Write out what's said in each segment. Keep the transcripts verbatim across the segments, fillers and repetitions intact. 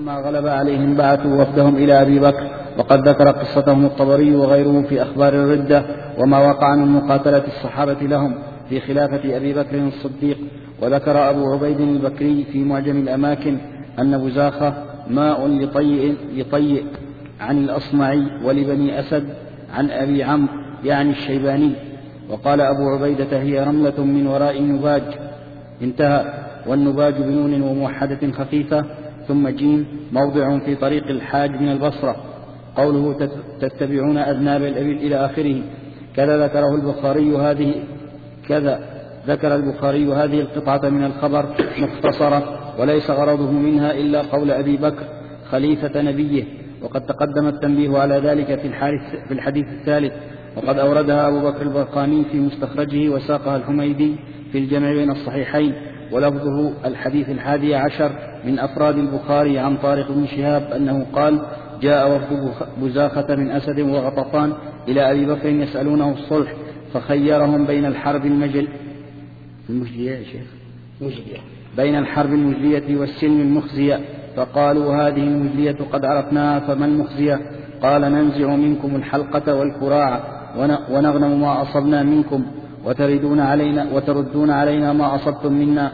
فلما غلب عليهم بعثوا وفدهم إلى أبي بكر، وقد ذكر قصتهم الطبري وغيره في أخبار الردة وما وقع من مقاتلة الصحابة لهم في خلافة أبي بكر الصديق. وذكر أبو عبيد البكري في معجم الأماكن أن بزاخة ماء لطيء, لطيء عن الأصمعي ولبني أسد عن أبي عمرو يعني الشيباني. وقال أبو عبيدة هي رملة من وراء نباج، انتهى. والنباج بنون وموحدة خفيفة ثم جيم موضع في طريق الحاج من البصرة. قوله تتبعون أذناب الإبل إلى آخره. كذا ذكره البخاري هذه كذا ذكر البخاري هذه القطعة من الخبر مختصرة، وليس غرضه منها إلا قول أبي بكر خليفة نبيه، وقد تقدم التنبيه على ذلك في الحديث الثالث، وقد أوردها أبو بكر البرقاني في مستخرجه وساقها الحميدي في الجمع بين الصحيحين. ولفظه الحديث الحادي عشر من أفراد البخاري عن طارق بن شهاب أنه قال جاء وفد بزاخة من أسد وغطفان إلى أبي بكر يسألونه الصلح، فخيرهم بين الحرب المجل المجلية يا شيخ مجلية بين الحرب المجلية والسلم المخزية، فقالوا هذه المجلية قد عرفناها فما المخزية؟ قال ننزع منكم الحلقة والكراع ونغنم ما أصبنا منكم وتردون علينا, وتردون علينا ما أصبتم منا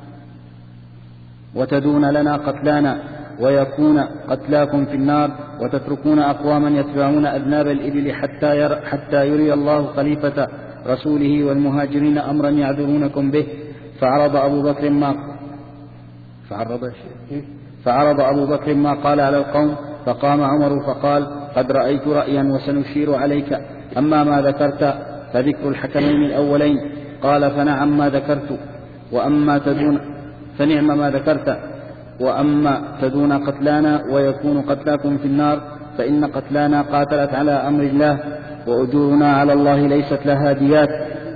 وتدون لنا قتلانا ويكون قتلاكم في النار، وتتركون أقواما يتبعون أذناب الإبل حتى, ير حتى يري الله خليفة رسوله والمهاجرين أمرا يعذرونكم به. فعرض أبو بكر ما فعرض, فعرض أبو بكر ما قال على القوم، فقام عمر فقال قد رأيت رأيا وسنشير عليك، أما ما ذكرت فذكر الحكمين الأولين. قال فنعم ما ذكرت وأما تدون فنعم ما ذكرت وأما تدون قتلانا ويكون قتلاكم في النار، فإن قتلانا قاتلت على أمر الله وأجورنا على الله ليست لها ديات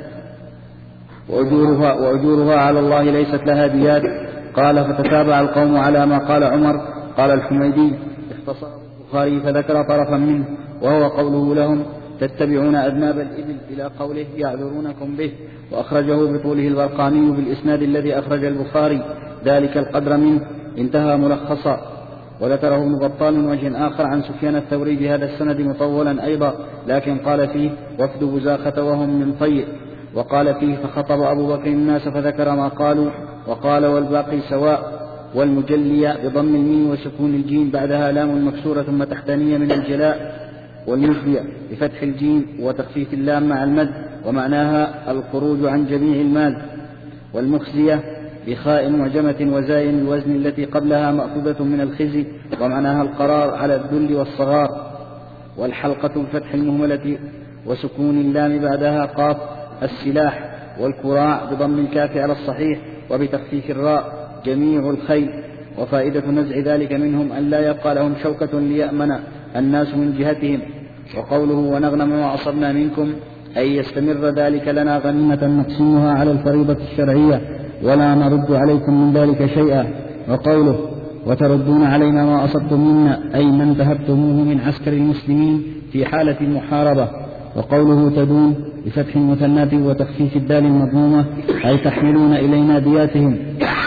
وأجورها, وأجورها على الله ليست لها ديات. قال فتتابع القوم على ما قال عمر. قال الحميدي اختصر البخاري فذكر طرفا منه وهو قوله لهم تتبعون أذناب الإبل إلى قوله يعذرونكم به، وأخرجه بطوله البرقاني بالإسناد الذي أخرج البخاري ذلك القدر منه، انتهى ملخصا. وذكره ابن بطال من وجه آخر عن سفيان الثوري بهذا السند مطولا أيضا، لكن قال فيه وفد بزاخة وهم من طيء، وقال فيه فخطب أبو بكر الناس فذكر ما قالوا، وقال والباقي سواء، والمجلية بضم الميم وسكون الجيم بعدها لام مكسورة ثم تحتانية من الجلاء، والمجلية بفتح الجيم وتخفيف اللام مع المد ومعناها الخروج عن جميع المال، والمخزية بخاء معجمة وزاي الوزن التي قبلها مأخوذة من الخزي ومعناها القرار على الذل والصغار، والحلقة بفتح المهملة وسكون اللام بعدها قاف السلاح، والكراع بضم الكاف على الصحيح وبتخفيف الراء جميع الخيل. وفائدة نزع ذلك منهم أن لا يبقى لهم شوكة ليأمن الناس من جهتهم. وقوله ونغنم ما أصبنا منكم أي يستمر ذلك لنا غنيمة نقسمها على الفريضة الشرعية ولا نرد عليكم من ذلك شيئا. وقوله وتردون علينا ما أصبتم منا أي ما انتهبتموه من عسكر المسلمين في حالة المحاربة. وقوله تدون بفتح المثنات وتخفيف الدال المضمومة أي تحملون إلينا دياتهم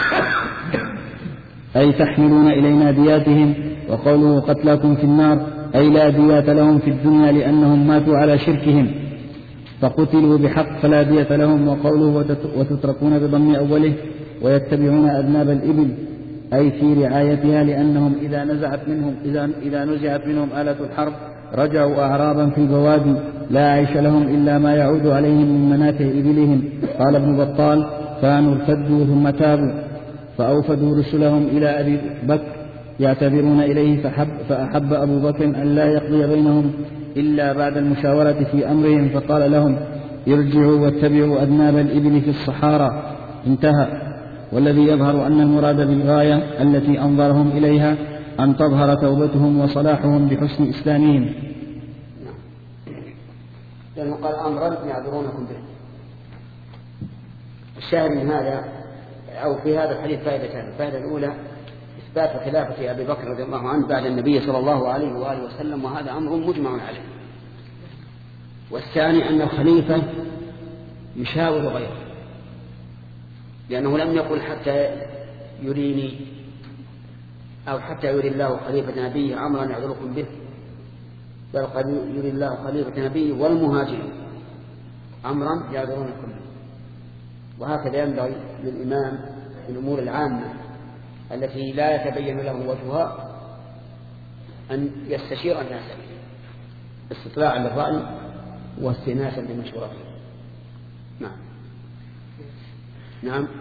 أي تحملون إلينا دياتهم. وقوله قتلاكم في النار أي لا ديات لهم في الدنيا لأنهم ماتوا على شركهم فقتلوا بحق فلا دية لهم. وقوله وتتركون بضم أوله ويتبعون أذناب الإبل أي في رعايتها لأنهم إذا نزعت منهم إذا, إذا نزعت منهم آلة الحرب رجعوا أعرابا في البوادي لا عيش لهم إلا ما يعود عليهم من منافع إبلهم. قال ابن بطال كانوا ارتدوا ثم تابوا فأوفدوا رسلهم إلى أبي بكر يعتبرون إليه فحب فأحب أبو بكر أن لا يقضي بينهم إلا بعد المشاورة في أمرهم، فقال لهم ارجعوا واتبعوا أذناب الإبل في الصحارى، انتهى. والذي يظهر أن المراد بالغاية التي أنظرهم إليها أن تظهر توبتهم وصلاحهم بحسن إسلامهم. لأنه قال أمرا يعذرونكم به. الشاهد من هذا أو في هذا الحديث فائدتان. الفائدة الأولى إثبات خلافة أبي بكر رضي الله عنه بعد النبي صلى الله عليه وآله وسلم، وهذا أمر مجمع عليه. والثاني أن الخليفة يشاور غيره، لأنه لم يقل حتى يريني أو حتى يري الله خليفة نبيه أمرا يعذركم به، بل قد يري الله خليفة نبيه والمهاجرين أمرا يعذرونكم به. وهكذا ينبغي للإمام في الأمور العامة التي لا يتبين له وجهها أن يستشير الناس استطلاعا للرأي واستئناسا لمشورته. نعم. نعم.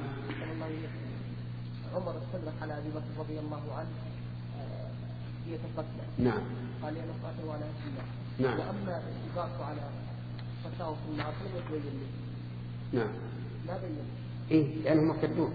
عمر استدرك على أبي بكر رضي الله عنه هي تقتل. نعم. قال لي أنا قاتل وأنا أسلم. نعم. وأما الاستدراك على فتاوى في النار فلم يتبين لي. نعم. ما بين. إيه لأنهم مرتدون.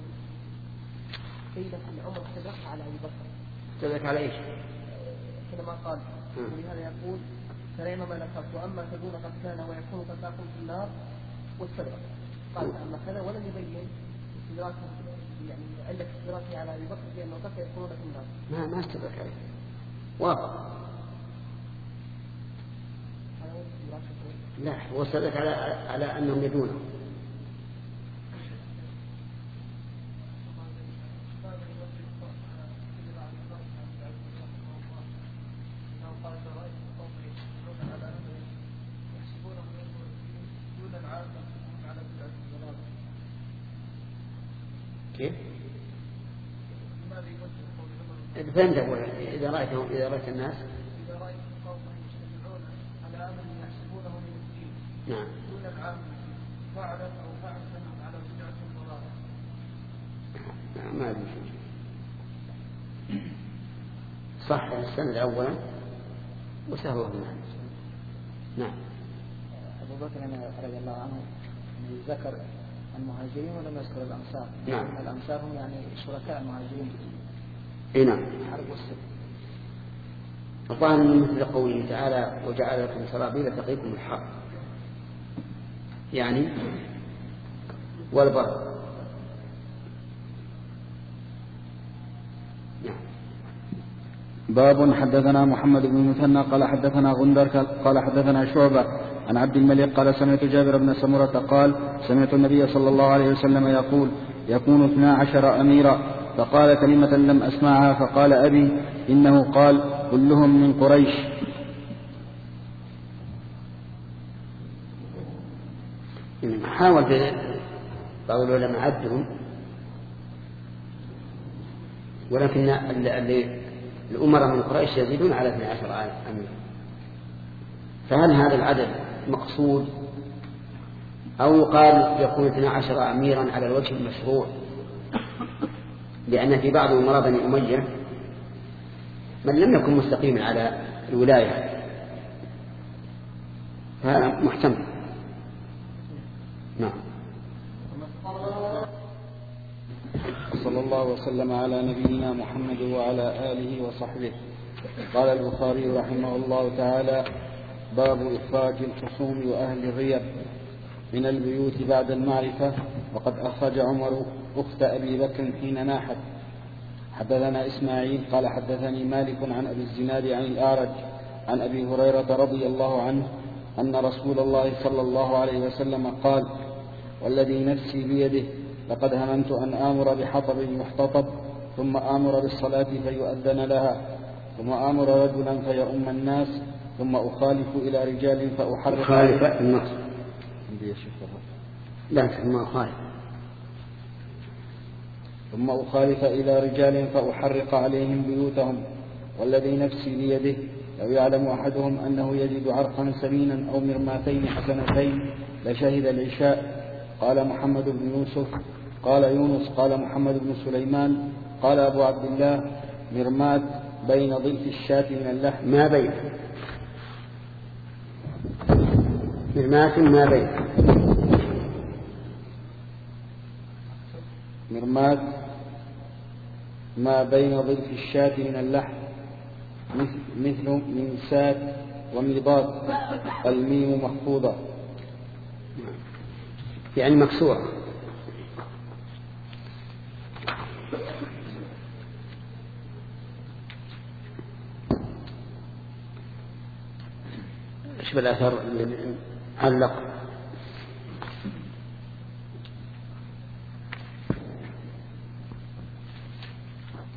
قيل أن عمر استدرك على أبي بكر. استدرك على إيش؟ كما قال. ولهذا يقول فنعم ما نكرت وأما تدون قد كان ويكون فتاكم في النار واستدرك. قال أما كذا ولم يبين استدراكه يعني عندك استدراكه على أبي بكر لأنه قد يكون في النار. ما ما استدرك عليه. واضح. لا هو استدرك على على أنهم يدونه. كيف؟ فهمت أقول إذا رأيتهم إذا رأيت الناس إذا رأيت قوما يجتمعون على أمر يحسبونه من الدين. نعم. دون العام فعلا أو فعلا على بدعة ضلالة. نعم ما أدري. صح السند أولا وسهل الله. نعم. أبو بكر رضي الله عنه ذكر المهاجرين ولم يذكر الأنصار. نعم. الأنصار هم يعني شركاء المهاجرين. إيه نعم. حرب والسلم. الظاهر من مثل قوله تعالى وجعل لكم سرابيل تقيكم الحر يعني والبر. نعم. باب حدثنا محمد بن المثنى قال حدثنا غندر قال حدثنا شعبة عن عبد الملك قال سمعت جابر بن سمرة قال سمعت النبي صلى الله عليه وسلم يقول يكون اثنا عشر أميرا، فقال كلمة لم أسمعها فقال أبي إنه قال كلهم من قريش. حاول بعض العلماء عدهم ولكن الأمراء من قريش يزيدون على اثني عشر أمير، فهل هذا العدد مقصود أو يقال يكون اثني عشر أميرا على الوجه المشروع؟ لأن في بعض أمراء بني أمية من لم يكن مستقيما على الولاية، فهذا محتمل. نعم. صلى الله وسلم على نبينا محمد وعلى آله وصحبه. قال البخاري رحمه الله تعالى باب إخراج الخصوم وأهل الريب من البيوت بعد المعرفة. وقد أخرج عمر أخت أبي بكر حين ناحت. حدثنا إسماعيل قال حدثني مالك عن أبي الزناد عن الأعرج عن أبي هريرة رضي الله عنه أن رسول الله صلى الله عليه وسلم قال والذي نفسي بيده لقد هممت أن آمر بحطب محتطب ثم آمر بالصلاة فيؤذن لها ثم آمر رجلا فيؤم الناس ثم أخالف إلى رجال فأحرق أخالف النص لا ثم أخالف ثم أخالف إلى رجال فأحرق عليهم بيوتهم والذي نفسي بيده لو يعلم أحدهم أنه يجد عرقا سمينا أو مرماتين حسنتين لشهد العشاء. قال محمد بن يوسف قال يونس قال محمد بن سليمان قال أبو عبد الله مرمات بين ضلف الشاة من اللحم ما بين مرمات ما بين مرمات ما بين ضلف الشاة من اللحم مثل منسات وميضات الميم محفوظة يعني مكسورة. ايش بالأثر اللي علق؟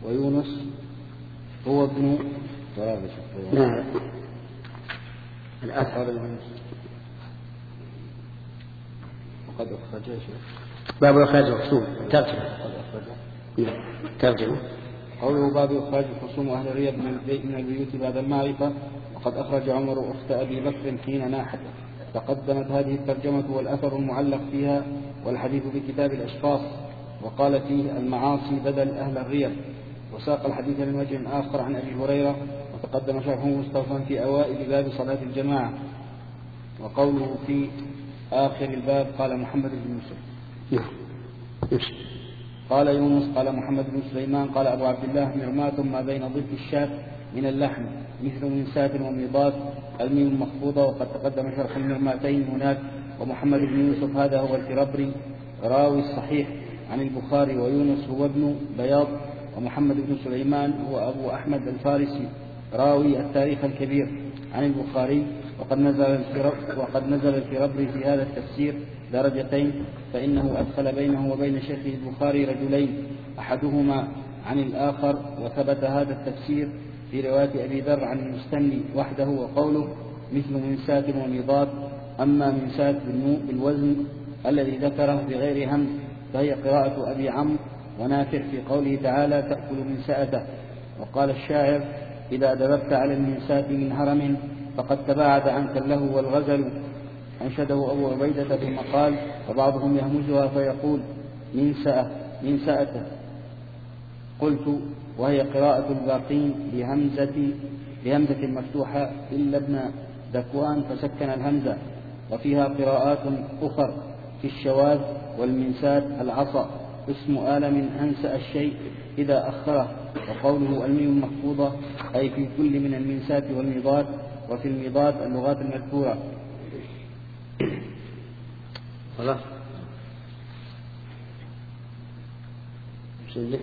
ويونس هو ابن لا الأثر وقد أخرجه باب إخراج الخصوم ترجمة ترجمة قوله باب إخراج الخصوم أهل الريب من البيوت بعد المعرفة. وقد أخرج عمر أخت أبي بكر حين ناحت. تقدمت هذه الترجمة والأثر المعلق فيها والحديث بكتاب الأشخاص، وقال فيه المعاصي بدل أهل الريب. وساق الحديث من وجه آخر عن أبي هريرة، وتقدم شرحه مستوفا في أوائل باب صلاة الجماعة. وقوله في آخر الباب قال محمد بن يوسف قال يونس قال محمد بن سليمان قال أبو عبد الله مرماة ما بين ضلف الشاة من اللحم مثل منسات وميضات الميم مخفوضة. وقد تقدم شرح المرماتين هناك. ومحمد بن يوسف هذا هو الفربري راوي الصحيح عن البخاري، ويونس هو ابن بياض. ومحمد بن سليمان هو أبو أحمد الفارسي راوي التاريخ الكبير عن البخاري. وقد نزل وقد نزل الفربري في هذا التفسير درجتين، فإنه أدخل بينه وبين شيخه البخاري رجلين أحدهما عن الآخر. وثبت هذا التفسير في رواية أبي ذر عن المستملي وحده. وقوله مثل منسات وميضات، أما منسات بالوزن الذي ذكره بغير همز فهي قراءة أبي عمرو ونافع في قوله تعالى تأكل منسأته. وقال الشاعر إذا دببت على المنسات من هرم فقد تباعد عنك اللهو والغزل. أنشده أبو عبيدة ثم قال وبعضهم يهمزها فيقول منسأة منسأته. قلت وهي قراءة الباقين بهمزة بهمزة مفتوحة إلا ابن ذكوان فسكن الهمزة. وفيها قراءات أخر في الشواذ. والمنسات العصا اسم آل من أنسأ الشيء إذا أخره. وقوله الميم مخفوضة أي في كل من المنسات والميضات. وفي الميضات اللغات المذكورة. خلاص بسم الله.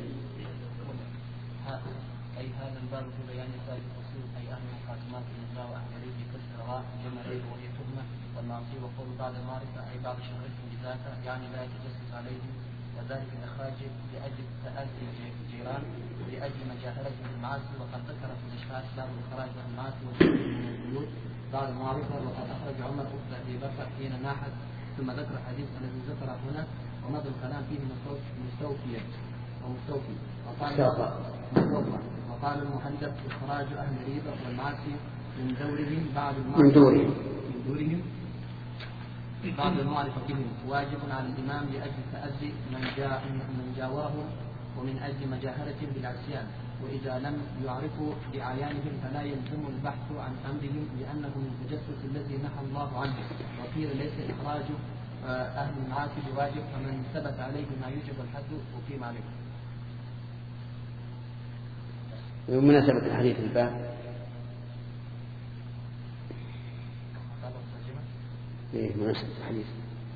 أي هذا الباب في بيان سائر الأصول أي أهل المقاسمات الإجراء وأهل الريب كسر راء جمع ريب وهي تهمة والمعصية. وقول بعض المعرفة أي بعض شهرتهم بذاته يعني لا يتجسس عليهم، وذلك الإخراج لأجل تأذي الجيران ولأجل مجاهرتهم بالمعاصي. وقد ذكر في الإشخاص باب الإخراج عن المعاصي والخروج من البيوت بعد المعرفة. وقد أخرج عمر أخت أبي بكر حين ناحت، ثم ذكر الحديث الذي ذكر هنا ومضى الكلام فيه مستوفيا ومستوفي. وقال المحدث إخراج أهل الريبة والمعاصي من دورهم بعد من دورهم من دورهم بعد المعرفة بهم واجب على الإمام لأجل تأذي من جاء من جاواهم ومن أجل مجاهرتهم بالعصيان. وإذا لم يعرفوا بأعيانهم فلا يلزم البحث عن أمرهم لأنه من التجسس الذي نهى الله عنه. وقيل ليس إخراج أهل المعاصي بواجب، فمن ثبت عليه ما يوجب الحد وقيم عليه. بمناسبة الحديث الباب إيه مناسبة الحديث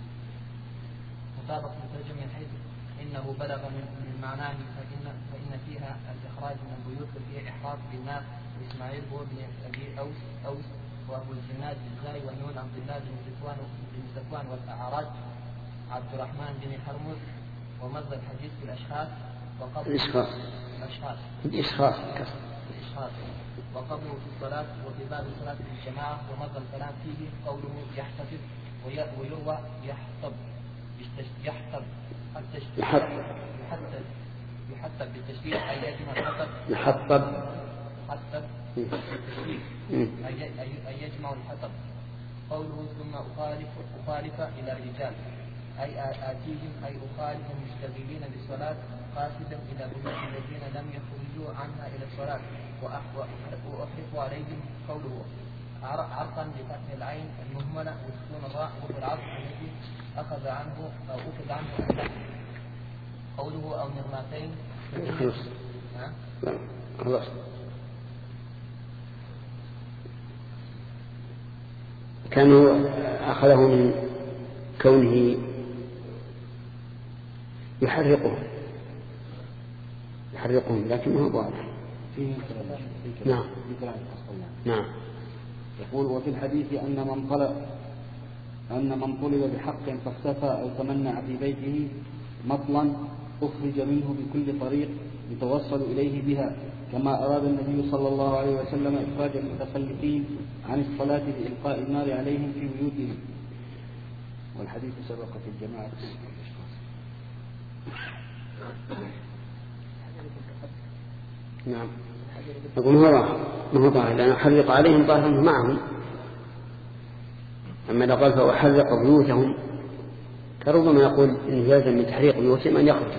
مطابق الترجمة من حيث إنه بلغ من معناه فإن, فإن فيها الإخراج من البيوت وفيها إحراق بالناس. وإسماعيل هو بن أبي أوس أوس وأبو الزناد بالزاي والنون عبد الله بن سفوان بن سفوان والأعراج عبد الرحمن بن حرمز. ومضى الحديث في الأشخاص وقبل الإشخاص الأشخاص الإشخاص الإشخاص وقبله في الصلاة وفي باب صلاة الجماعة. ومضى الكلام فيه قوله يحتفظ ويروى يحطب يحطب يحطب يحطب يحطب بالتشديد أي يجمع الحطب يحطب يحطب بالتشديد أي يجمع الحطب. قوله ثم أخالف أخالف إلى الرجال أي آتيهم أي أخالف المشتغلين بالصلاة قاصدا إلى بيوت الذين لم يخرجوا عنها إلى الصلاة. وأحرف عليهم قوله عرقا بفتح العين المهملة وسكون الراء وفي العرق الذي أخذ عنه أو أخذ عنه أحد. قوله أو مرماتين خلاص كانوا أخذه من كونه يحرقهم يحرقهم لكنه هو واضح. نعم نعم. يقول وفي الحديث أن من طلب أن من طلب بحق فاختفى أو تمنع في بيته مطلا أخرج منه بكل طريق يتوصل إليه بها، كما أراد النبي صلى الله عليه وسلم إخراج المتخلفين عن الصلاة بإلقاء النار عليهم في بيوتهم. والحديث سبق في الجماعة. نعم. يقول ما هو ظاهر لأن أحرق عليهم ظاهرا معهم. أما لو قال فأحرق بيوتهم فربما يقول إنه يلزم من تحريق بيوتهم أن يخرج.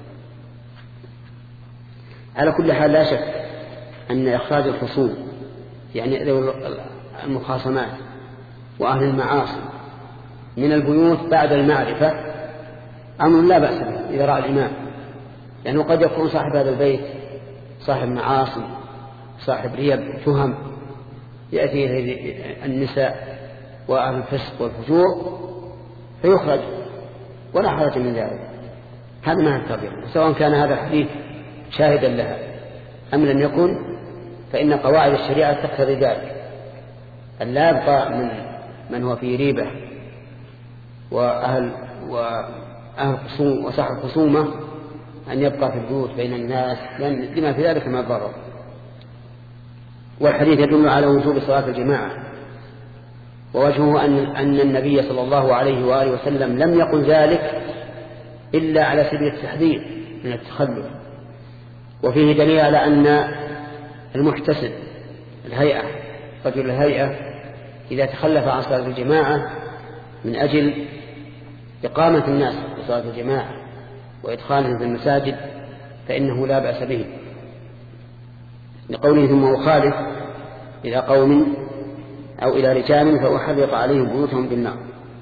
على كل حال لا شك أن إخراج الخصوم يعني المخاصمات وأهل المعاصي من البيوت بعد المعرفة أمر لا بأس به إذا رأى الإمام، لأنه قد يكون صاحب هذا البيت صاحب معاصي صاحب ريب تهم يأتي النساء وأهل الفسق والفجور فيخرج ولا حرج من ذلك. هذا ما الكبير، سواء كان هذا الحديث شاهدا لها أم لم يكن، فإن قواعد الشريعة تقتضي ذلك، أن لا يبقى من من هو في ريبة وأهل وأهل خصوم وصاحب خصومة أن يبقى في البيوت بين الناس لما في ذلك ما ضرر. والحديث يدل على وجوب صلاة الجماعة، ووجهه أن أن النبي صلى الله عليه وآله وسلم لم يقل ذلك إلا على سبيل التحذير من التخلف. وفيه دليل على أن المحتسب الهيئة رجل الهيئة إذا تخلف عن صلاة الجماعة من أجل إقامة الناس بصلاة الجماعة وإدخالهم في المساجد فإنه لا بأس به، لقوله ثم أخالف إلى قوم أو إلى رجال فأحرق عليهم بيوتهم بالنار.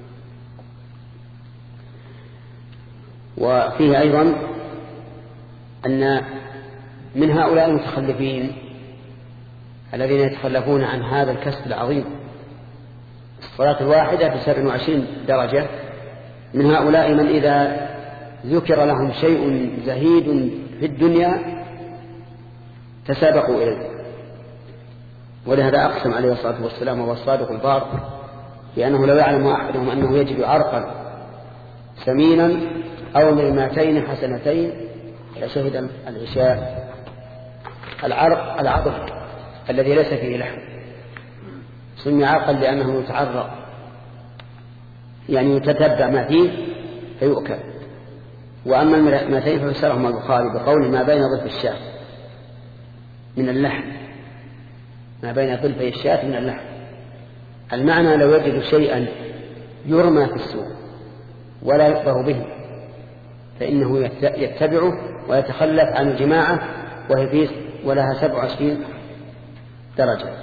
وفيه أيضا أن من هؤلاء المتخلفين الذين يتخلفون عن هذا الكسب العظيم الصلاة الواحدة في سبع وعشرين درجة، من هؤلاء من إذا ذكر لهم شيء زهيد في الدنيا تسابقوا إليه. ولهذا أقسم عليه الصلاة والسلام وهو الصادق البار لأنه لو يعلم أحدهم أنه يجد عرقا ثمينا أو مئتين حسنتين لشهد العشاء. العرق العظم الذي ليس فيه لحم سمي عرقا لأنه يتعرق يعني يتتبع ما فيه فيؤكل. وأما المئتين ففسرهما البخاري بقول ما بين ضلف الشاة من اللحم، ما بين ضلفي الشاة من اللحم. المعنى لو يجد شيئا يرمى في السوق ولا يقبه به فإنه يتبعه ويتخلف عن الجماعة وهي فيه ولها سبع وعشرين درجة.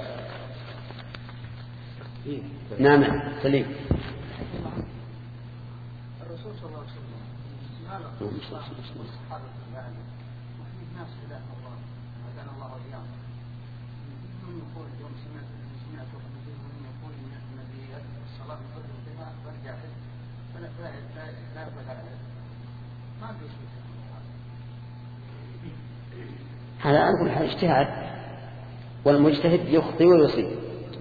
نعم سليم. الرسول صلى الله عليه وسلم سبحانه وتعالى وفي ناس إله الله هدانا الله وإياه من يقول اليوم سمعت سمعت من يقول إن الصلاة بفضل الجماعة برجع فلا لا لا يقبل ما بيصير هذا أقول حال اجتهاد والمجتهد يخطئ ويصيب.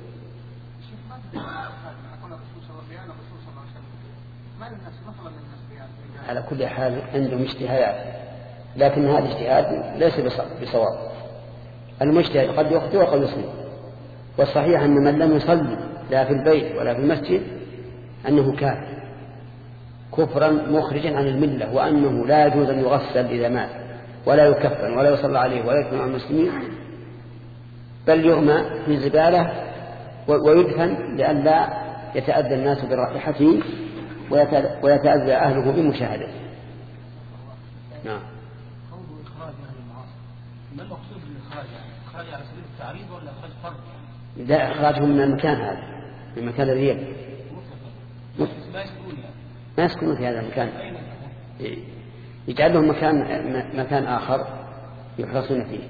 على كل حال عندهم اجتهاد لكن هذا الاجتهاد ليس بصواب. المجتهد قد يخطئ وقد يصيب، والصحيح أن من لم يصلي لا في البيت ولا في المسجد أنه كافر كفرا مخرجا عن الملة، وأنه لا يجوز أن يغسل إذا مات ولا يكفن ولا يصلى عليه ولا يكفن عن المسلمين، بل يرمى في الزبالة ويدفن لئلا يتأذى الناس برائحته ويتأذى أهله بمشاهدته. نعم. قوله إخراج أهل المعاصي ما المقصود بالإخراج؟ إخراج على سبيل التعريض ولا إخراج فرض؟ لا، إخراجهم من المكان هذا، من مكان الريال. ما يسكنون يعني. ما يسكنون في هذا المكان، يجعل لهم مكان مكان آخر يحرصون فيه.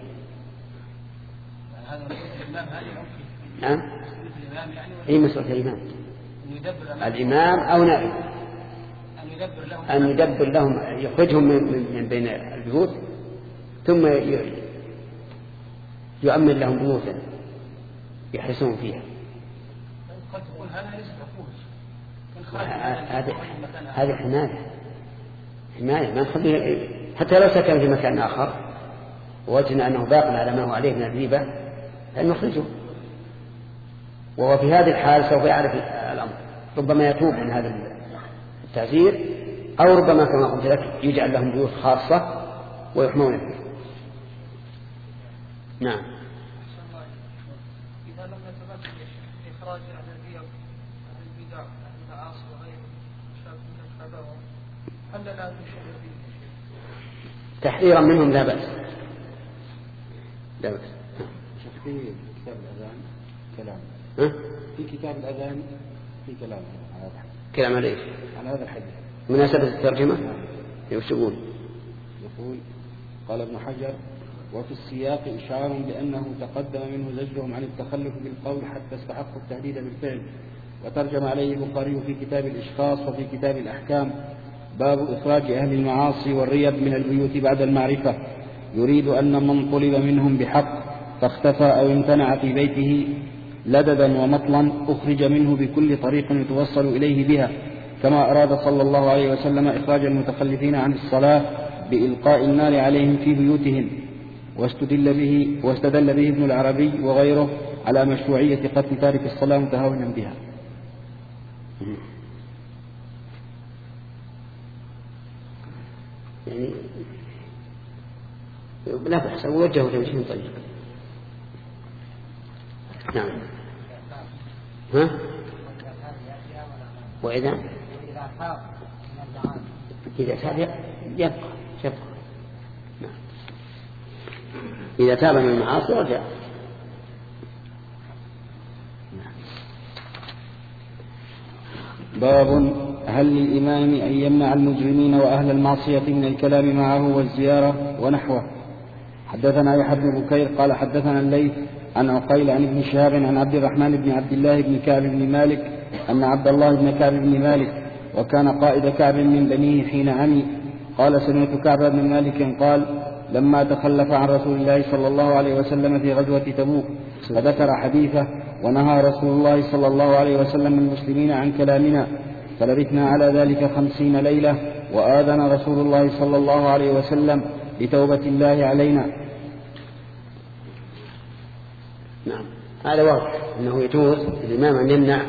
هذا الإمام هذه ممكن. نعم. الإمام يعني. أي مسؤولية الإمام. الإمام أو نائب. أن يدبر لهم. أن يدبر لهم يخرجهم من, من بين البيوت ثم يؤمن لهم بيوتا يحرسون فيها. قد تقول هذا ليس عقوبة. هذه هذه حماية حماية ما نخليه حتى لو سكن في مكان آخر ووجدنا أنه باق على ما هو عليه من الريبة فإن نخرجه، وهو في هذه الحال سوف يعرف الأمر، ربما يتوب من هذا التعزير، أو ربما كما قلت لك يجعل لهم بيوت خاصة ويحمون فيه. نعم. إذا لم يتمكن إخراج أهل الريب عن البدع المعاصي وغيره من الكبائر هل لا تشير فيه تحذيرا منهم لا بأس. لا بأس. في كتاب الأذان كلام ها؟ في كتاب الأذان في كلام على هذا الحديث. كلام عليه على هذا الحديث مناسبة الترجمة. ايش يقول؟ يقول قال ابن حجر: وفي السياق إشعار بأنه تقدم منه زجرهم عن التخلف بالقول حتى استحقوا التهديد بالفعل. وترجم عليه البخاري في كتاب الإشخاص وفي كتاب الأحكام باب إخراج أهل المعاصي والريب من البيوت بعد المعرفة، يريد أن من طلب منهم بحق فاختفى أو امتنع في بيته لددا ومطلا أخرج منه بكل طريق يتوصل إليه بها، كما أراد صلى الله عليه وسلم إخراج المتخلفين عن الصلاة بإلقاء النار عليهم في بيوتهم. واستدل به, واستدل به ابن العربي وغيره على مشروعية قتل تارك الصلاة متهاونا بها. يعني لا بأس، وجهه توجيه طيب. نعم. ها؟ وإذا إذا تاب يبقى يبقى نعم. إذا تاب من المعاصي رجع. باب هل للإمام أن يمنع المجرمين وأهل المعصية من الكلام معه والزيارة ونحوه. حدثنا يحيى بن بكير قال حدثنا الليث عن عقيل عن ابن شهاب عن عبد الرحمن بن عبد الله بن كعب بن مالك أن عبد الله بن كعب بن مالك وكان قائد كعب من بنيه حين عمي قال: سمعت كعب بن مالك قال: لما تخلف عن رسول الله صلى الله عليه وسلم في غزوة تبوك فذكر حديثه ونهى رسول الله صلى الله عليه وسلم المسلمين عن كلامنا، فلبثنا على ذلك خمسين ليلة، وآذن رسول الله صلى الله عليه وسلم لتوبة الله علينا. نعم. هذا واضح أنه يجوز الإمام أن يمنع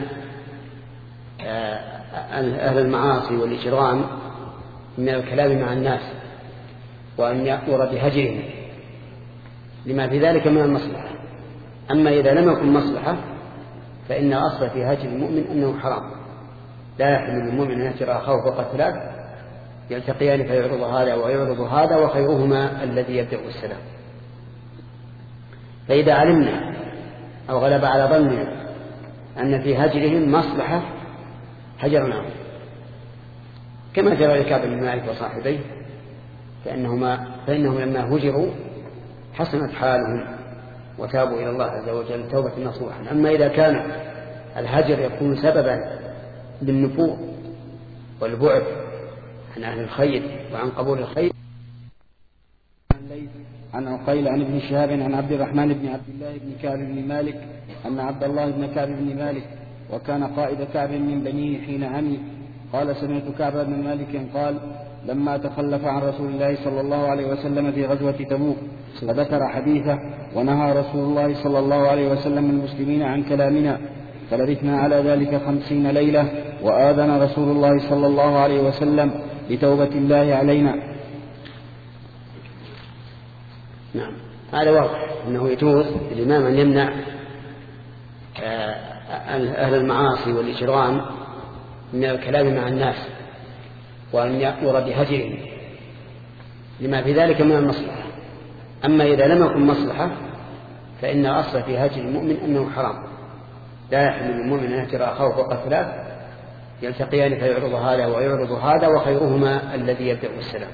أهل المعاصي والإجرام من الكلام مع الناس وأن يأمر بهجرهم لما في ذلك من المصلحة. أما إذا لم يكن مصلحة فإن أصل في هجر المؤمن أنه حرام، لا يحل للمؤمن أن يهجر أخاه وقتلاه يلتقيان فيعرض هذا ويعرض هذا وخيرهما الذي يبدأ السلام. فإذا علمنا أو غلب على ظننا أن في هجرهم مصلحة هجرناهم، كما جرى لكعب بن مالك وصاحبيه، فإنهما فإنهم لما هجروا حسنت حالهم وتابوا إلى الله عز وجل توبة نصوحا. أما إذا كان الهجر يكون سببا للنفور والبعد عن أهل الخير وعن قبول الخير. عن عقيل عن ابن شهاب عن عبد الرحمن بن عبد الله بن كعب بن مالك أن عبد الله بن كعب بن مالك وكان قائد كعب من بنيه حين عمي قال: سمعت كعب بن مالك قال: لما تخلف عن رسول الله صلى الله عليه وسلم في غزوة تبوك فذكر حديثه ونهى رسول الله صلى الله عليه وسلم المسلمين عن كلامنا، فلبثنا على ذلك خمسين ليلة، وآذن رسول الله صلى الله عليه وسلم لتوبة الله علينا. نعم. هذا واضح أنه يجوز الإمام أن يمنع أهل المعاصي والإجرام من الكلام مع الناس وأن يأمر بهجرهم لما في ذلك من المصلحة. أما إذا لم يكن مصلحة فإن أصل في هجر المؤمن أنه حرام، لا يحل للمؤمن أن يهجر أخاه وقتلاه يلتقيان فيعرض هذا ويعرض هذا وخيرهما الذي يبدأ السلام.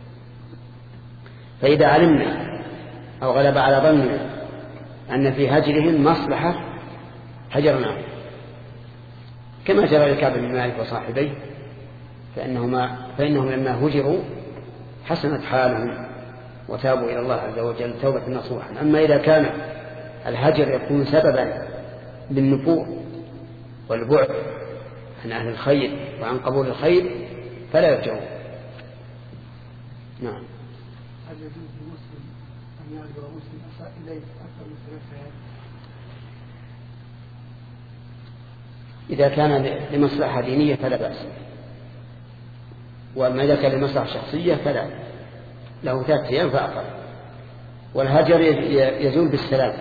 فإذا علمنا أو غلب على ظننا أن في هجرهم مصلحة هجرناهم، كما جرى لكعب بن مالك وصاحبيه، فإنهما فإنهم لما هجروا حسنت حالهم وتابوا إلى الله عز وجل توبة نصوحا. أما إذا كان الهجر يكون سببا للنفور والبعد عن أهل الخير وعن قبول الخير فلا يرجعون. نعم. هل يجوز للمسلم أن إذا كان لمصلحة دينية فلا بأس، وأما إذا كان لمصلحة شخصية فلا، له ثلاثة أيام فأقل. والهجر يزول بالسلام.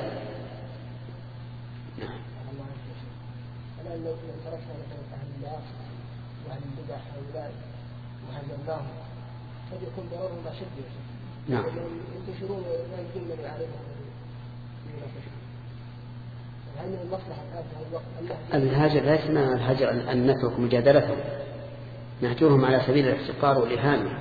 نعم. الآن لو تركنا مثلا أهل المعاصي وأهل البدع هؤلاء وهزمناهم قد يكون ضررهم أشد. نعم. ينتشرون لا يمكن من يعرفهم. هل من المصلحة في هذا الوقت؟ الهجر ليس من الهجر أن نترك مجادلتهم، نهجرهم على سبيل الاحتقار والإهانة.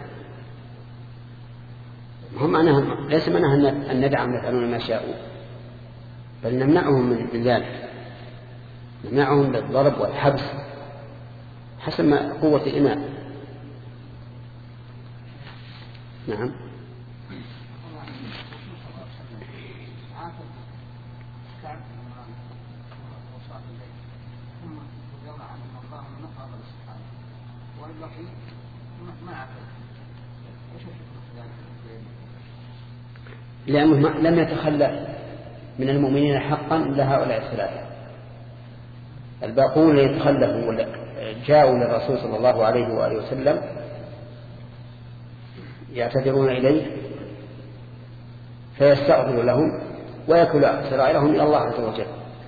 هم أنهم ليس منها أن ندعم يفعلون ما شاءوا، بل نمنعهم من ذلك، نمنعهم بالضرب والحبس حسب ما قوة الإمام. نعم. لأنه لم يتخلف من المؤمنين حقا إلا هؤلاء الثلاثة. الباقون يتخلفوا جاءوا للرسول صلى الله عليه وآله وسلم يعتذرون إليه فيستغفر لهم ويكل سرائرهم إلى الله عز وجل.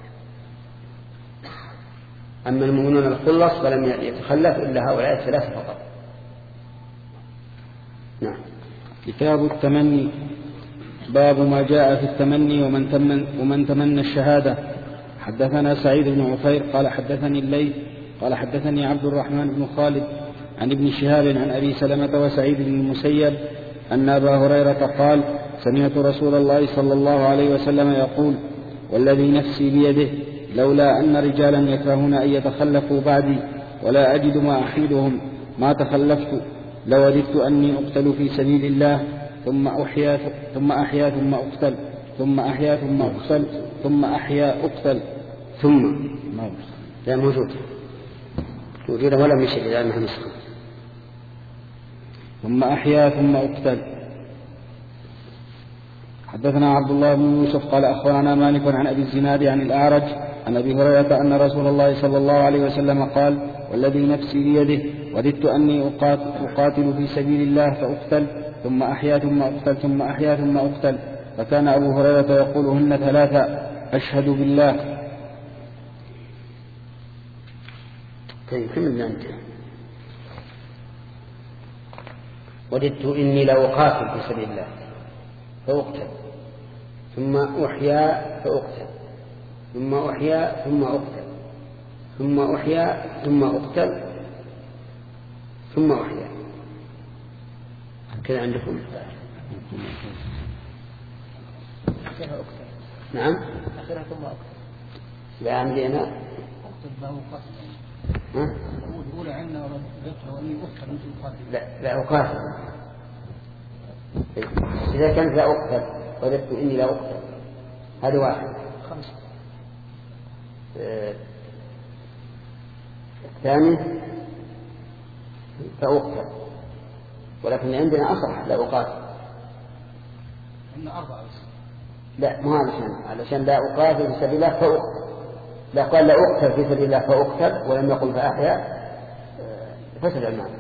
أما المؤمنون الخلص فلم يتخلف إلا هؤلاء الثلاثة فقط. نعم. كتاب التمني. باب ما جاء في التمني ومن تمن ومن تمنى الشهادة. حدثنا سعيد بن عفير قال حدثني الليث قال حدثني عبد الرحمن بن خالد عن ابن شهاب عن أبي سلمة وسعيد بن المسيب أن أبا هريرة قال سمعت رسول الله صلى الله عليه وسلم يقول والذي نفسي بيده لولا أن رجالا يكرهون أن يتخلفوا بعدي ولا أجد ما أحيدهم ما تخلفت لوددت أني أقتل في سبيل الله ثم أحيا ثم أحيا ثم أقتل ثم أحيا ثم أقتل ثم أحيا أقتل ثم ما لا موجود موجودة ولا مشي إلى أنها نسخة. ثم أحيا ثم أقتل. حدثنا عبد الله بن يوسف قال أخبرنا مالك عن أبي الزناد عن الأعرج عن أبي هريرة أن رسول الله صلى الله عليه وسلم قال والذي نفسي بيده وددت أني أقاتل في سبيل الله فأقتل ثم أحيا ثم أقتل ثم أحيا ثم أقتل. فكان أبو هريرة يقولهن ثلاثة أشهد بالله. طيب كم أنت وددت إني لو أقاتل في سبيل الله فأقتل ثم أحيا فأقتل ثم أحيا ثم أقتل ثم أحيا ثم أقتل ثم أحيا. كذا عندكم؟ أخيرا أقتل. نعم. أخيرا ثم أقتل. لا عندي أنا. أقتل ما هو قتل. ها؟ الأولى عندنا ذكر وإني أقتل أنت أقاتل. لا لا أقاتل. إذا كانت لا أقتل وددت إني لا أقتل هذا واحد. خمسة. آه. الثاني فأقتل ولكن عندنا أصح لا أقاتل. عندنا أربعة بس. لا مو علشان علشان لا أقاتل في سبيل الله فأقتل. لا قال لا أقتل في سبيل الله فأقتل ولم يقل فأحيا فسد المعنى.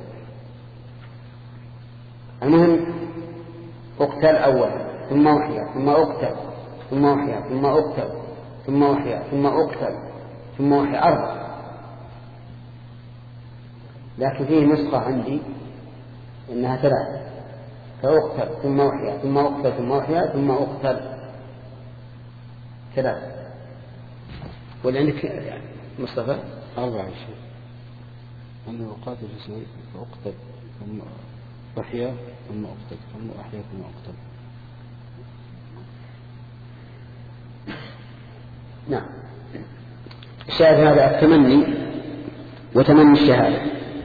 المهم أقتل أولا ثم أحيا ثم أقتل ثم أحيا ثم أقتل ثم أحيا ثم أقتل ثم أحيا أربعة. لكن فيه نسخة عندي إنها ثلاثة فأقتل ثم أحيا ثم أقتل ثم أحيا ثم أقتل ثلاثة. ولا عندك يعني مصطفى أربعة شيء أنه أقاتل في سبيل فأقتل ثم أحيا ثم أقتل ثم أحيا ثم أقتل. نعم. الشاهد هذا التمني وتمني الشهادة.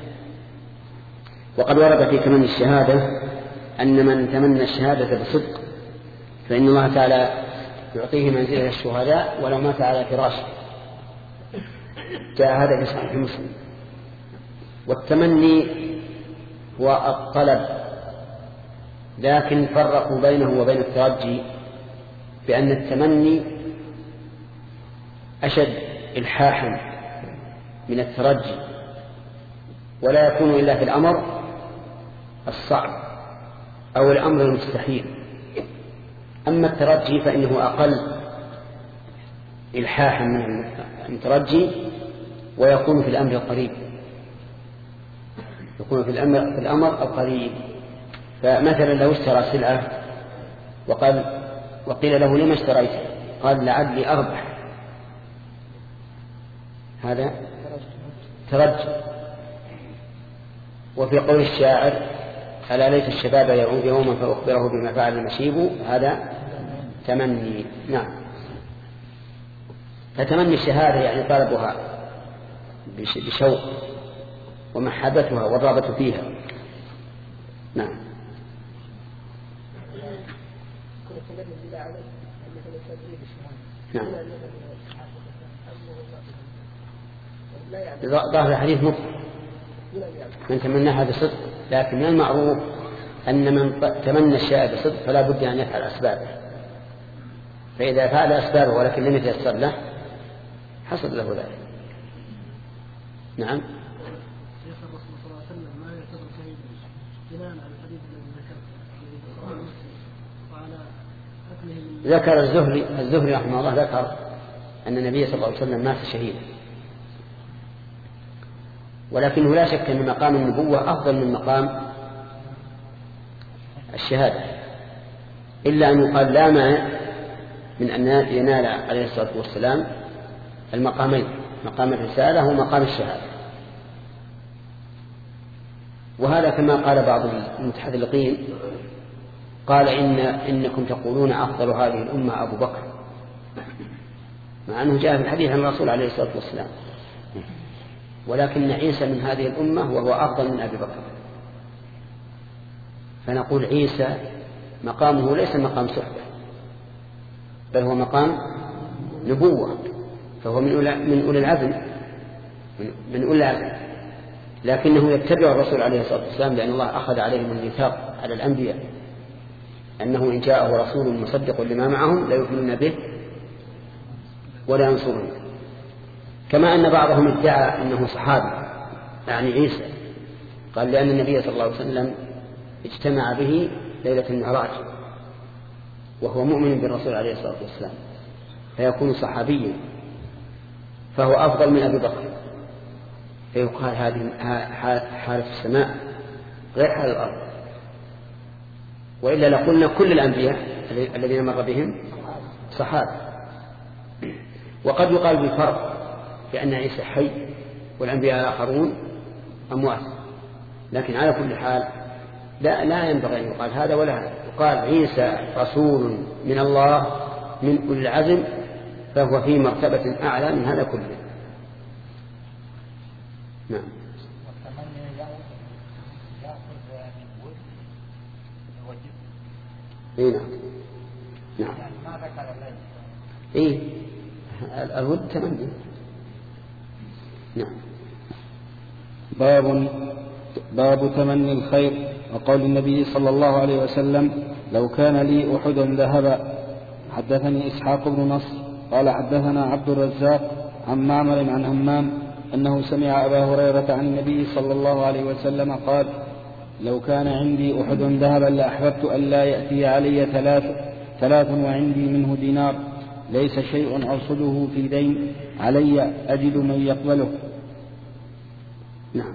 وقد ورد في تمني الشهادة أن من تمنى الشهادة بصدق فإن الله تعالى يعطيه منزلة الشهداء ولو مات على فراشه. جاء هذا في صحيح مسلم. والتمني هو الطلب لكن فرقوا بينه وبين الترجي بأن التمني أشد إلحاحا من الترجي، ولا يكون إلا في الأمر الصعب أو الأمر المستحيل. أما الترجي فإنه أقل إلحاحا من الترجي، ويكون في الأمر القريب، يكون في الأمر, في الأمر القريب. فمثلا لو اشترى سلعة وقال وقيل له لما اشتريته؟ قال لعلي أربح، هذا ترجي. وفي قول الشاعر ألا ليت الشباب يعود يوما فأخبره بما فعل المشيب، هذا تمني. نعم. فتمني الشهادة يعني طلبها بشوق ومحبتها والرغبة فيها. نعم. نعم. ظاهر الحديث مطلق من تمناها بصدق، لكن من المعروف أن من تمنى الشيء بصدق فلا بد أن يفعل أسبابه، فإذا فعل أسبابه ولكن لم يتيسر له حصل له ذلك. نعم. شيخ الرسول صلى الله عليه وسلم ما يعتبر شهيدا بناء على الحديث الذي ذكر وعلى أكله. ذكر الزهري الزهري رحمه الله ذكر أن النبي صلى الله عليه وسلم مات شهيدا، ولكنه لا شك أن مقام النبوة أفضل من مقام الشهادة، إلا أن يقال لا مانع من أن ينال عليه الصلاة والسلام المقامين، مقام الرسالة ومقام الشهادة. وهذا كما قال بعض المتحذلقين، قال إن إنكم تقولون أفضل هذه الأمة أبو بكر، مع أنه جاء في الحديث عن الرسول عليه الصلاة والسلام، ولكن عيسى من هذه الأمة وهو أفضل من أبي بكر. فنقول عيسى مقامه ليس مقام صحبة، بل هو مقام نبوة، فهو من أولي العزم من أولي العزم، لكنه يتبع الرسول عليه الصلاة والسلام، لأن الله أخذ عليهم الميثاق على الأنبياء أنه إن جاءه رسول مصدق لما معهم لا يؤمنون به ولا ينصرون. كما أن بعضهم ادعى أنه صحابي يعني عيسى، قال لأن النبي صلى الله عليه وسلم اجتمع به ليلة المعراج وهو مؤمن بالرسول عليه الصلاة والسلام، فيكون صحابيا فهو أفضل من أبي بكر، فيقال هذه حالة السماء غير حال الأرض. وإلا لقلنا كل الأنبياء الذين مر بهم صحابة. وقد يقال بالفرق بأن عيسى حي والأنبياء الآخرون أموات، لكن على كل حال لا, لا ينبغي أن يقال هذا ولا هذا. يقال عيسى رسول من الله من أولي العزم، فهو في مرتبة أعلى من هذا كله. نعم. إيه نعم. نعم. إيه الود تمني. نعم. باب باب تمني الخير وقول النبي صلى الله عليه وسلم لو كان لي أحد ذهبا. حدثني إسحاق بن نصر قال حدثنا عبد الرزاق عن معمر عن همام أنه سمع أبا هريرة عن النبي صلى الله عليه وسلم قال لو كان عندي أحد ذهبا لأحببت أن لا يأتي علي ثلاث ثلاث وعندي منه دينار ليس شيء أرصده في دين علي أجد من يقبله. نعم.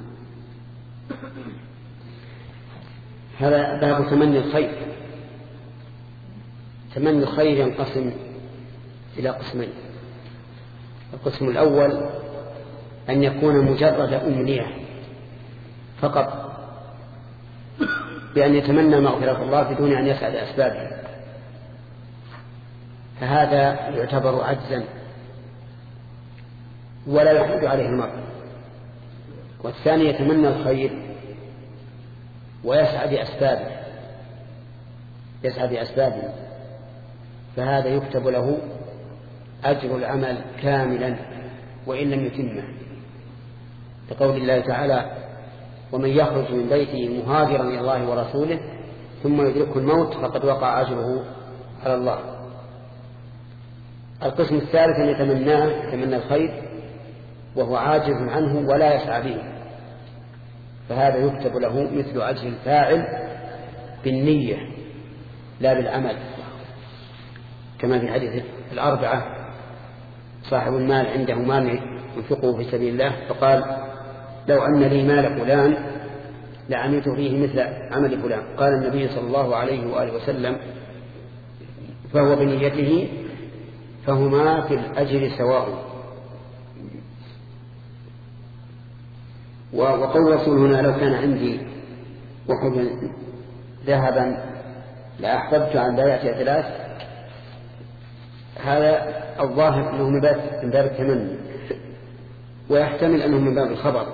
هذا باب تمني الخير. تمني الخير ينقسم إلى قسمين. القسم الأول أن يكون مجرد أمنية فقط، بأن يتمنى مغفرة الله بدون أن يسعى لأسبابه، فهذا يعتبر عجزا ولا يحمد عليه المرء. والثاني يتمنى الخير ويسعى بأسبابه يسعى بأسبابه فهذا يكتب له أجر العمل كاملا وإن لم يتمه، لقول الله تعالى ومن يخرج من بيته مهاجرا إلى الله ورسوله ثم يدركه الموت فقد وقع أجره على الله. القسم الثالث أن يتمناه يتمنى الخير وهو عاجز عنه ولا يسعى به، فهذا يكتب له مثل أجر الفاعل بالنية لا بالعمل، كما في حديث الأربعة صاحب المال عنده مال ينفقه في سبيل الله فقال لو أن لي مال فلان لعملت فيه مثل عمل فلان، قال النبي صلى الله عليه وآله وسلم فهو بنيته فهما في الأجر سواء. وقول رسول هنا لو كان عندي وحب ذهبا لأحببت عن بيعة ثلاث، هذا الظاهر أنه من باب التمني، ويحتمل أنه من باب الخبر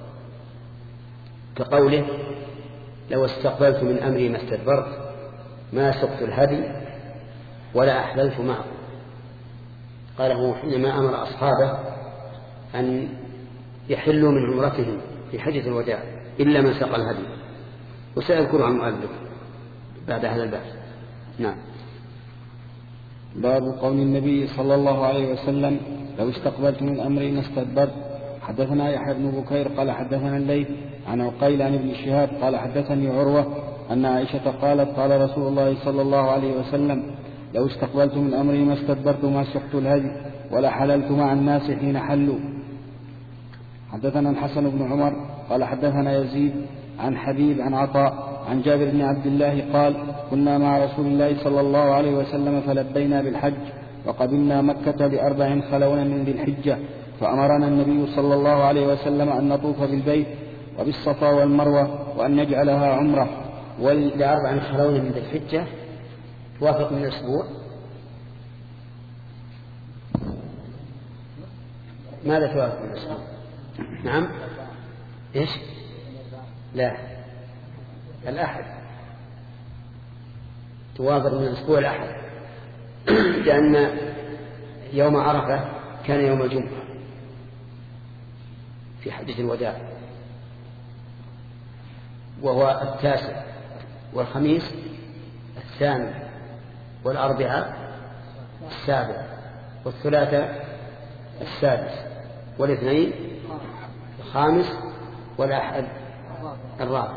كقوله لو استقبلت من أمري ما استدبرت ما سقت الهدي ولا أحللت معه. قاله حينما أمر أصحابه أن يحلوا من عمرتهم في حجة الوداع إلا من سقى الهدي، وسيذكرها المؤلف بعد هذا البحث. نعم. باب قول النبي صلى الله عليه وسلم لو استقبلت من أمري ما استدبرت. حدثنا يحيى بن بكير قال حدثنا الليث عن عقيل عن ابن شهاب قال حدثني عروة أن عائشة قالت قال رسول الله صلى الله عليه وسلم لو استقبلت من أمري ما استدبرت ما سقت الهدي ولا حللت مع الناس حين حلوا. حدثنا الحسن بن عمر قال حدثنا يزيد عن حبيب عن عطاء عن جابر بن عبد الله قال كنا مع رسول الله صلى الله عليه وسلم فلبينا بالحج وقدمنا مكة لأربع خلون من ذي الحجة، فأمرنا النبي صلى الله عليه وسلم أن نطوف بالبيت وبالصفا والمروة وأن نجعلها عمرة. ولأربع خلون من ذي الحجة توافق من الأسبوع. ماذا توافق من الأسبوع؟ نعم إيش؟ لا الأحد توافق من الأسبوع الأحد، لأن يوم عرفة كان يوم الجمعة في حجة الوداع، وهو التاسع، والخميس الثامن، والأربعاء السابع، والثلاثاء السادس، والاثنين الخامس، والأحد الرابع.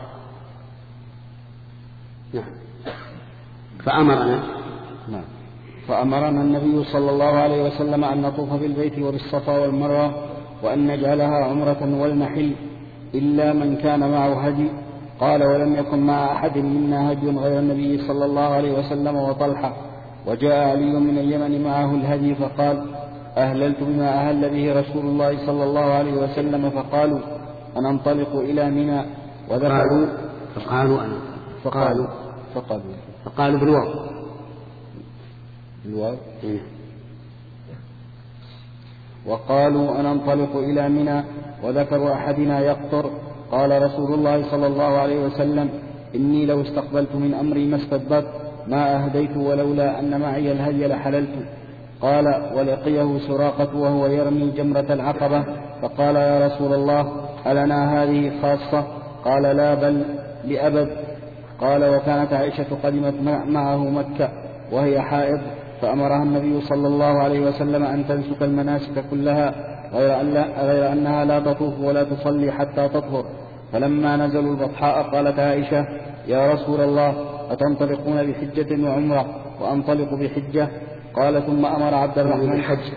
نعم. فأمرنا نعم فأمرنا النبي صلى الله عليه وسلم أن نطوف بالبيت وبالصفا والمروة وأن نجعلها عمرة ولنحل إلا من كان معه هدي. قال ولم يكن مع أحد منا هدي غير النبي صلى الله عليه وسلم وطلحة. وجاء علي من اليمن معه الهدي فقال أهللت بما أهل به رسول الله صلى الله عليه وسلم، فقالوا أننطلق إلى منى وذهبوا فقالوا أنا فقالوا فقالوا فقالوا بالواو بالواو وقالوا أننطلق إلى منى وذكر أحدنا يقطر. قال رسول الله صلى الله عليه وسلم إني لو استقبلت من أمري ما استدبرت ما أهديت ولولا أن معي الهدي لحللت. قال ولقيه سراقة وهو يرمي جمرة العقبة فقال يا رسول الله ألنا هذه خاصة؟ قال لا بل لأبد. قال وكانت عائشة قدمت معه مكة وهي حائض فأمرها النبي صلى الله عليه وسلم أن تنسك المناسك كلها غير, أن غير أنها لا تطوف ولا تصلي حتى تطهر. فلما نزلوا البطحاء قالت عائشة يا رسول الله أتنطلقون بحجة وعمرة وأنطلق بحجة؟ قال ثم أمر عبد الرحمن حج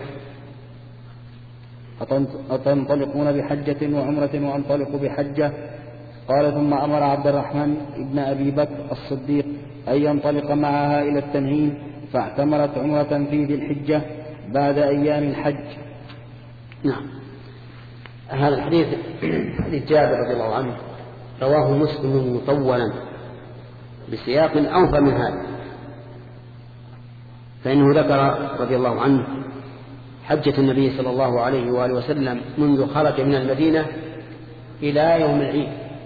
أتنطلقون بحجة وعمرة وأنطلق بحجة؟ قال ثم أمر عبد الرحمن ابن أبي بكر الصديق أن ينطلق معها إلى التنعيم، فاعتمرت عمرة في ذي الحجة بعد أيام الحج. نعم. هذا الحديث حديث جابر رضي الله عنه رواه مسلم مطولا بسياق أوفى من هذا، فإنه ذكر رضي الله عنه حجة النبي صلى الله عليه وآله وسلم منذ خرج من المدينة إلى يوم العيد.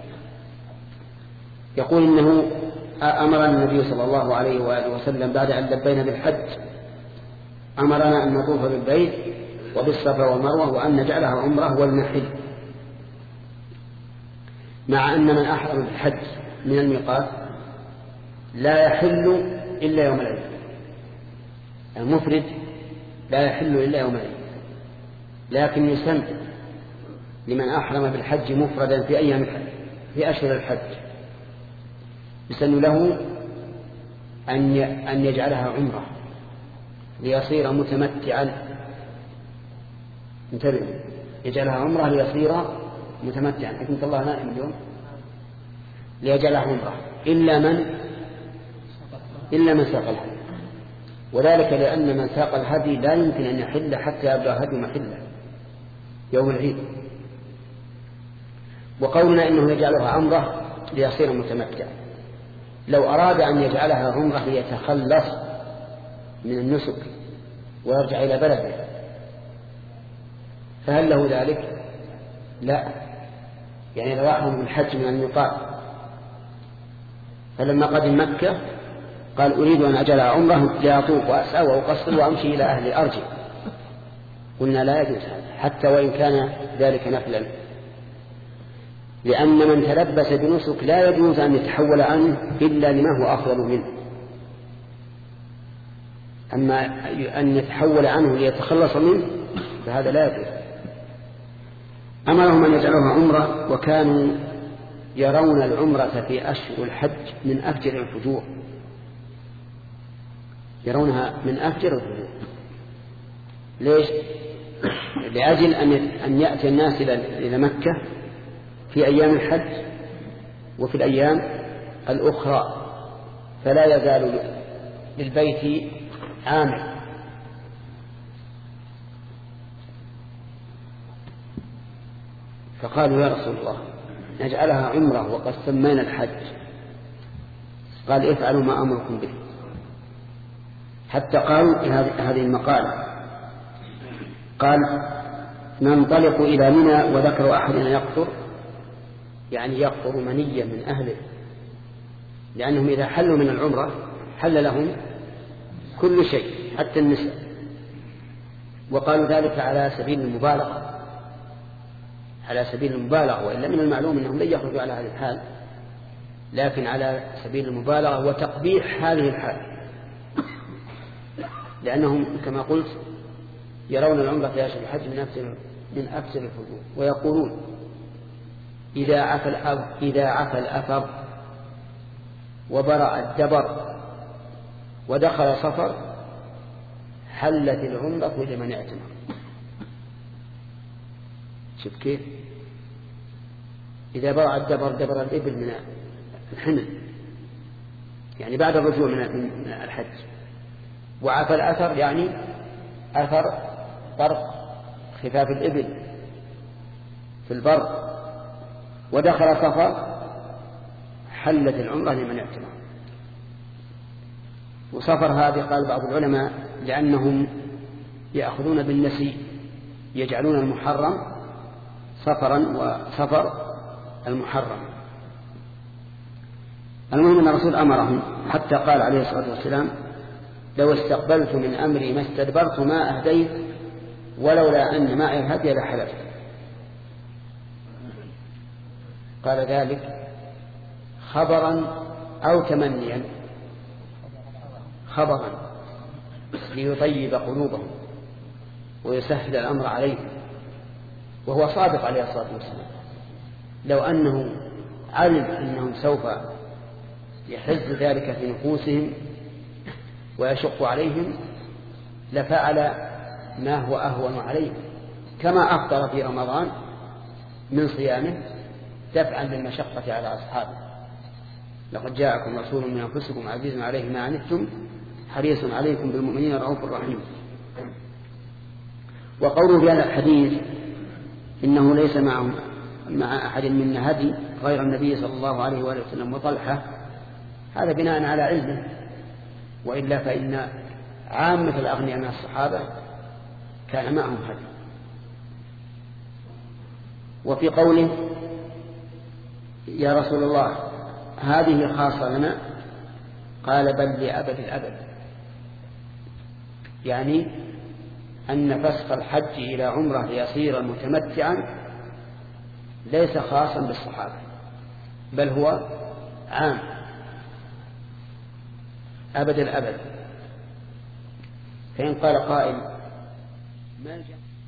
يقول إنه أمر النبي صلى الله عليه وآله وسلم بعد أن لبينا بالحج أمرنا أن نطوف بالبيت وبالصفا والمروة وأن نجعلها عمرة والنحل، مع أن من أحرم بالحج من الميقات لا يحل إلا يوم العيد. المفرد لا يحل إلا يوم العيد، لكن يسن لمن أحرم بالحج مفردا في أيام الحج في أشهر الحج يسن له أن أن يجعلها عمرة ليصير متمتعا. انتبه، يجعلها عمرة ليصير متمتعا. حكمة الله نائم اليوم. ليجعلها عمرة إلا من إلا من ساق الهدي، وذلك لأن من ساق الهدي لا يمكن أن يحل حتى يبدأ هدي محله يوم العيد. وقولنا إنه يجعلها عمرة ليصير متمتعا، لو أراد أن يجعلها عمرة ليتخلص من النسك ويرجع إلى بلده فهل له ذلك؟ لا. يعني لو أحرم بالحج من الميقات فلما قدم مكة قال أريد أن أجعلها عمرة لأطوف وأسعى وأقصر وأمشي إلى أهلي أرجع، قلنا لا يجوز هذا حتى وإن كان ذلك نفلا، لأن من تلبس بنسك لا يجوز أن يتحول عنه إلا لما هو أفضل منه. أما أن يتحول عنه ليتخلص منه فهذا لا يجوز. أمرهم أن يجعلوها عمرة، وكانوا يرون العمرة في أشهر الحج من أفجر الفجور، يرونها من أفجر الفجور. ليش؟ لأجل أن يأتي الناس إلى مكة في أيام الحج وفي الأيام الأخرى فلا يزال للبيت عامر. فقالوا يا رسول الله نجعلها عمرة وقد سمينا الحج. قال افعلوا ما أمركم به. حتى قالوا هذه المقالة قال ننطلق إلى منى وذكر أحدنا يقطر، يعني يقطر منيا من أهله، لأنهم إذا حلوا من العمرة حل لهم كل شيء حتى النساء. وقالوا ذلك على سبيل المبالغة على سبيل المبالغة وإلا من المعلوم أنهم لن يخرجوا على هذه الحال، لكن على سبيل المبالغة وتقبيح هذه الحال، لأنهم كما قلت يرون العمرة في أشهر الحج من أفسر من أفسر الفجور، ويقولون إذا عفى الأثر إذا عفى الأثر وبرأ الدبر ودخل صفر حلت العمرة لمن اعتمر. شوف كيف؟ إذا برأ الدبر دبر الإبل من الحمل، يعني بعد الرجوع من الحج، وعفى الأثر يعني أثر طرق خفاف الإبل في البر، ودخل صفر حلت العمرة لمن اعتمر. وصفر هذه قال بعض العلماء لأنهم يأخذون بالنسي، يجعلون المحرم صفرا وصفر المحرم. المهم أن الرسول أمرهم حتى قال عليه الصلاة والسلام لو استقبلت من أمري ما استدبرت ما أهديت ولولا أن معي الهدي لحلفت. قال ذلك خبرا أو تمنيا؟ خبرا ليطيب قلوبهم ويسهل الأمر عليهم، وهو صادق عليه الصلاة والسلام. لو أنه علم أنهم سوف يحز ذلك في نفوسهم ويشق عليهم لفعل ما هو أهون عليهم، كما أفطر في رمضان من صيامه دفعا للمشقة على أصحابه. لقد جاءكم رسول من أنفسكم عزيز عليه ما عنتم حريص عليكم بالمؤمنين رؤوف رحيم. وقوله في هذا الحديث إنه ليس معهم مع أحد منا هدي غير النبي صلى الله عليه وآله وسلم وطلحة، هذا بناء على علمه، وإلا فإن عامة الأغنياء من الصحابة كان معهم هدي. وفي قوله يا رسول الله هذه خاصة لنا، قال بل لأبد الأبد، يعني أن فسخ الحج إلى عمره ليصير متمتعا ليس خاصا بالصحابة بل هو عام أبد الأبد. فإن قال قائل ما الجمع